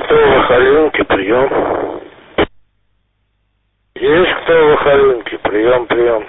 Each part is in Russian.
кто в Ахалинке? Прием. Есть кто в Ахалинке? Прием.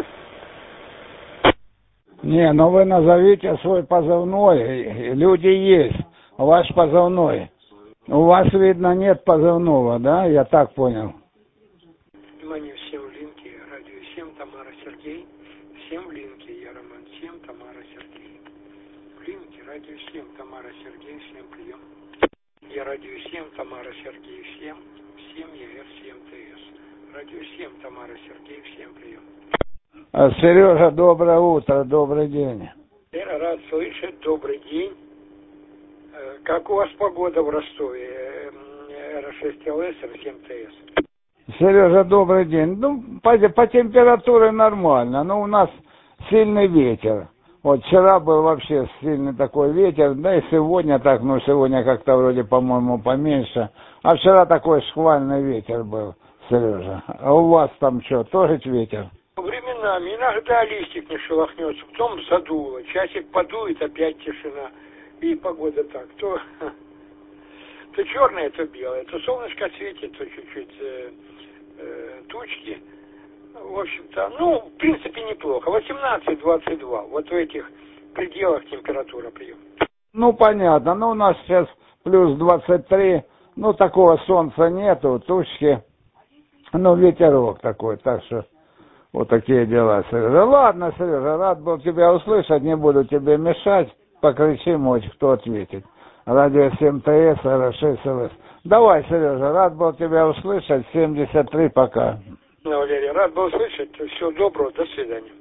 Не, ну вы назовите свой позывной. Люди есть. Ваш позывной. У вас, видно, нет позывного, да? Я так понял. Внимание, всем в линке. Радио 7, Тамара, Сергей. Всем в линке. Я Роман 7, Тамара, Сергей. В линке. Радио 7, Тамара, Сергей. Всем прием. Я радио 7, Тамара, Сергей. Всем ЕР, 7 ТС. Радио 7, Тамара, Сергей. Всем прием. Сережа, доброе утро, добрый день. Я рад слышать. Добрый день. Как у вас погода в Ростове? Р6ЛС, Р7ТС. Сережа, добрый день. Ну, по температуре нормально, но у нас сильный ветер. Вот вчера был вообще сильный такой ветер, да и сегодня так, ну сегодня как-то вроде, по-моему, поменьше. А вчера такой шквальный ветер был, Сережа. А у вас там что, тоже ветер? Временами иногда листик не шелохнется, потом задуло. Часик подует, опять тишина. И погода так. То черное, то белое. То солнышко светит, то чуть-чуть тучки. В общем-то, ну, в принципе, неплохо. 18-22. Вот в этих пределах температура прием. Ну, понятно. Ну, у нас сейчас плюс 23. Ну, такого солнца нету, тучки. Ну, ветерок такой, так что вот такие дела, Сережа. Ладно, Сережа, рад был тебя услышать, не буду тебе мешать. Покричи, мочь, кто ответит. Радио 7 ТС, Р6ЛС. Давай, Сережа, рад был тебя услышать. 73, пока. Валерий, рад был услышать. Всего доброго, до свидания.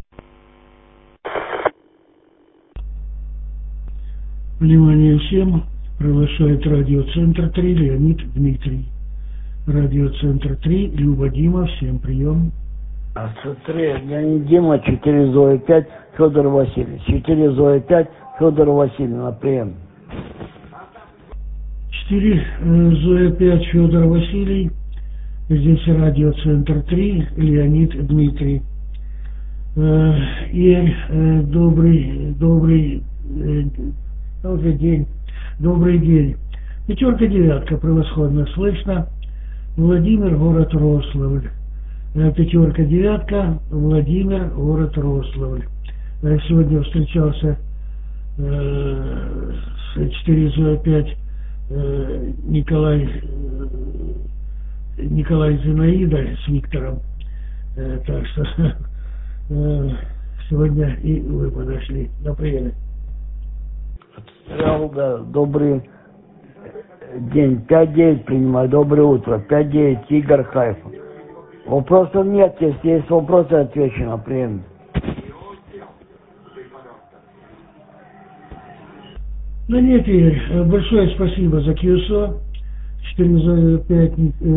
Внимание всем. Приглашает радиоцентр 3 Леонид Дмитрий. Радиоцентр 3 Люба Дима. Всем прием. Центре Леонид Дима, 4 Зоя 5 Федор Васильевич. 4 Зоя 5 Федор Васильевна, прием. 4 Зоя 5 Федор Василий. Здесь радиоцентр 3 Леонид Дмитрий. Игорь, добрый день. Добрый день. 5-9, превосходно слышно. Владимир, город Рославль. 5-9, Владимир, город Рославль. Сегодня встречался с 405 Николай Зинаида с Виктором. Так что сегодня и вы подошли. На приеме. Добрый день. 5-9 принимаю. Доброе утро. 5-9 Игорь Хайфа. Вопросов нет. Если есть вопросы, отвечу на прием. Ну нет, Игорь, большое спасибо за QSO. 405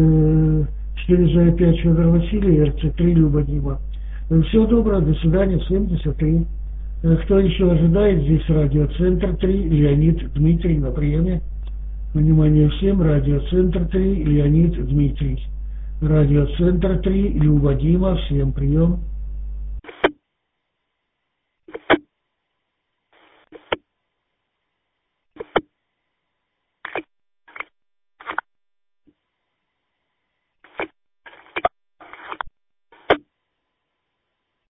Федор Василий, РЦ3 Люба Дима. Всего доброго, до свидания, 73. Кто еще ожидает? Здесь радиоцентр 3 Леонид Дмитрий на приеме. Внимание всем, радиоцентр 3 Леонид Дмитрий. Радиоцентр 3 Люба Дима, всем прием.